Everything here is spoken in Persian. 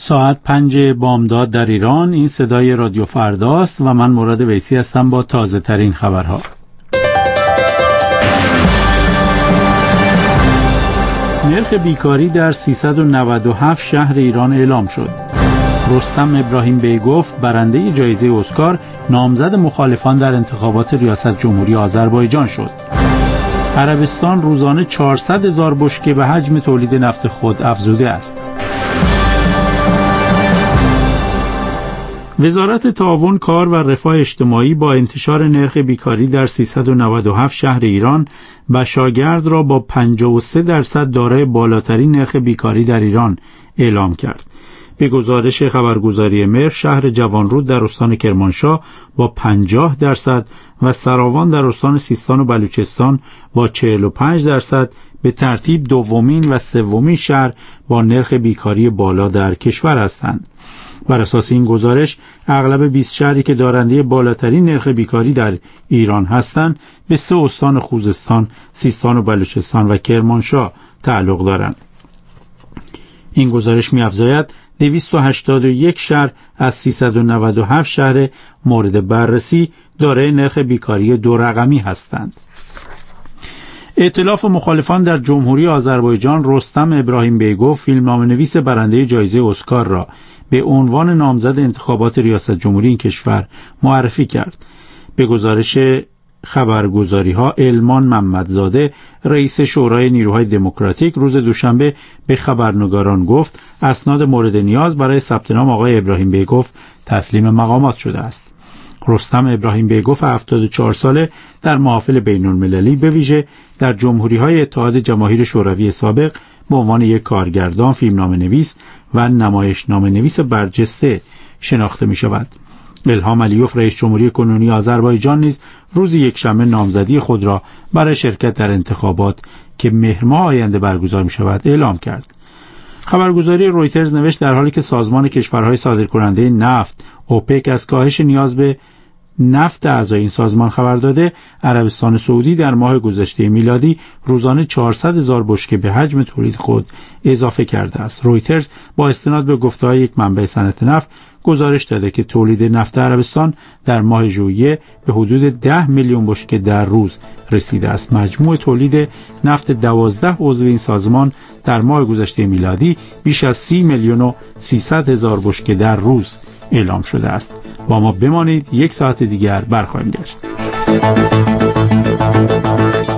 ساعت 5 بامداد در ایران. این صدای رادیو فرداست و من مراد ویسی هستم با تازه ترین خبرها. نرخ بیکاری در 397 شهر ایران اعلام شد. رستم ابراهیم بیگوف برنده جایزه اسکار نامزد مخالفان در انتخابات ریاست جمهوری آذربایجان شد. عربستان روزانه 400,000 بشکه به حجم تولید نفت خود افزوده است. وزارت تعاون، کار و رفاه اجتماعی با انتشار نرخ بیکاری در 397 شهر ایران بشاگرد را با 53% دارای بالاترین نرخ بیکاری در ایران اعلام کرد. به گزارش خبرگزاری مهر، شهر جوانرود در استان کرمانشاه با 50% و سراوان در استان سیستان و بلوچستان با 45% به ترتیب دومین و سومین شهر با نرخ بیکاری بالا در کشور هستند. بر اساس این گزارش اغلب 20 شهری که دارنده بالاترین نرخ بیکاری در ایران هستند به 3 استان خوزستان، سیستان و بلوچستان و کرمانشاه تعلق دارند. این گزارش می‌افزاید 281 شهر از 397 شهر مورد بررسی دارای نرخ بیکاری 2 رقمی هستند. ائتلاف مخالفان در جمهوری آذربایجان رستم ابراهیم بیگوف، فیلمنامه‌نویس برنده جایزه اسکار را به عنوان نامزد انتخابات ریاست جمهوری این کشور معرفی کرد. به گزارش خبرگزاری‌ها، علمان محمدزاده، رئیس شورای نیروهای دموکراتیک، روز دوشنبه به خبرنگاران گفت اسناد مورد نیاز برای ثبت نام آقای ابراهیم بیگوف تسلیم مقامات شده است. رستم ابراهیم بیگوف 74 ساله در محافل بین‌المللی، به ویژه در جمهوری‌های اتحاد جماهیر شوروی سابق به عنوان یک کارگردان، فیلمنامه‌نویس و نمایشنامه‌نویس برجسته شناخته می‌شود. الهام علیوف، رئیس جمهوری کنونی آذربایجان، نیز روز یکشنبه نامزدی خود را برای شرکت در انتخابات که مهر ماه آینده برگزار می‌شود اعلام کرد. خبرگزاری رویترز نوشت در حالی که سازمان کشورهای صادرکننده نفت اوپک از کاهش نیاز به نفت اعضای این سازمان خبر داده، عربستان سعودی در ماه گذشته میلادی روزانه 400,000 بشکه به حجم تولید خود اضافه کرده است. رویترز با استناد به گفته‌های یک منبع صنعت نفت گزارش داده که تولید نفت عربستان در ماه ژوئیه به حدود 10 میلیون بشکه در روز رسیده است. مجموع تولید نفت 12 عضو این سازمان در ماه گذشته میلادی بیش از 30,300,000 بشکه در روز اعلام شده است. با ما بمانید، یک ساعت دیگر برخواهیم گشت.